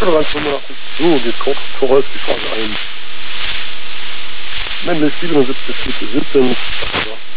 385. So, geht kurz voraus die Frage ein. Männlich 77, 17.